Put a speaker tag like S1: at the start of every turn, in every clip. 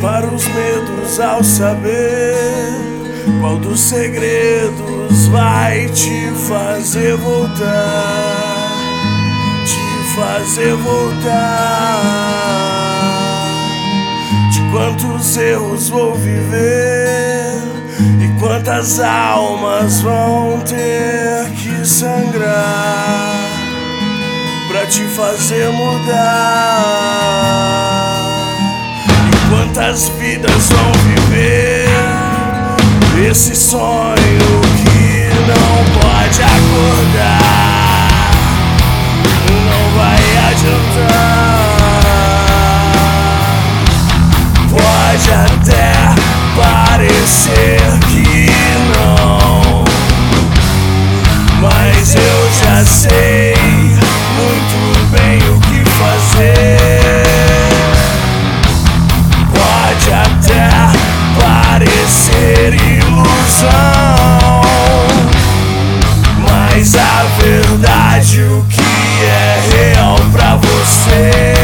S1: para os medos ao saber qual dos segredos vai te fazer voltar, te fazer voltar. De quantos erros vou viver e quantas almas vão ter que sangrar pra te fazer mudar. Quantas vidas vão viver esse sonho que não pode acordar? Não vai adiantar. Pode até parecer que não, mas eu já sei muito bem o que fazer. Pode até parecer ilusão, mas a verdade, o que é real pra você.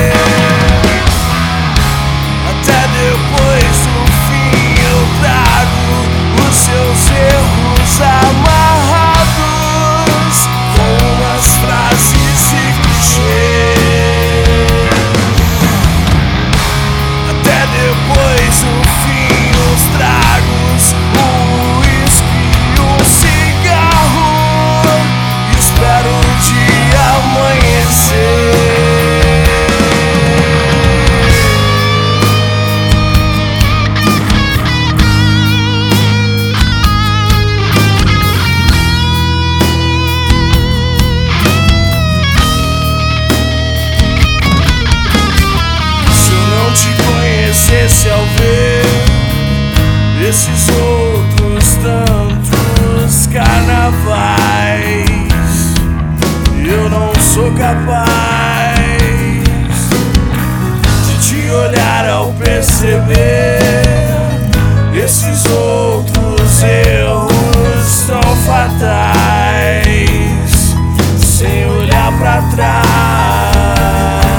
S1: Até depois do fim eu trago os seus erros amarrados com umas frases e clichês. Até depois do fim os tragos, o uísque e um cigarro. Espero o dia amanhecer. Se ao ver esses outros tantos carnavais, eu não sou capaz de te olhar ao perceber esses outros erros tão fatais, sem olhar pra trás.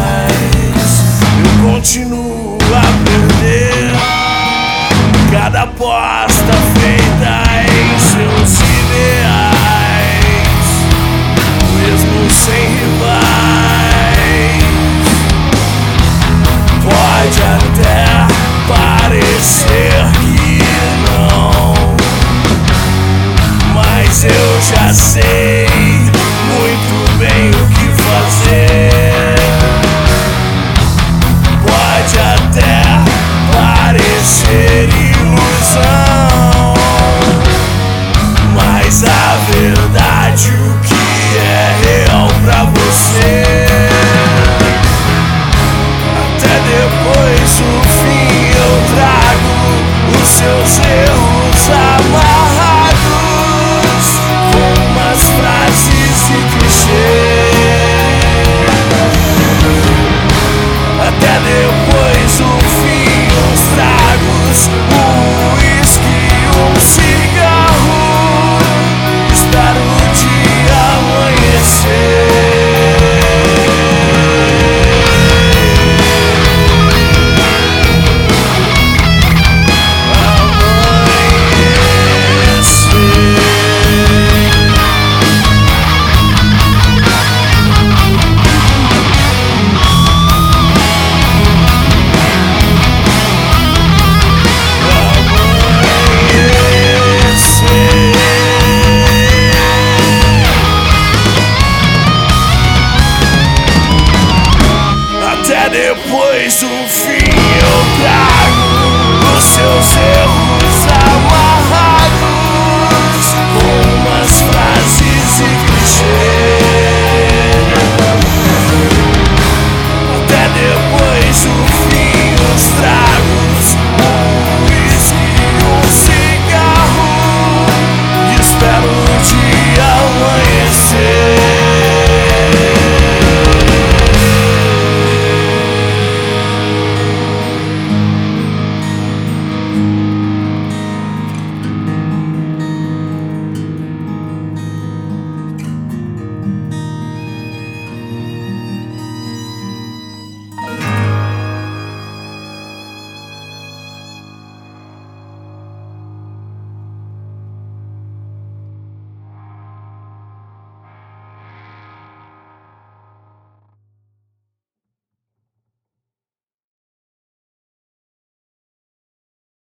S1: Eu continuo a perder cada aposta feita em seus ideais, mesmo sem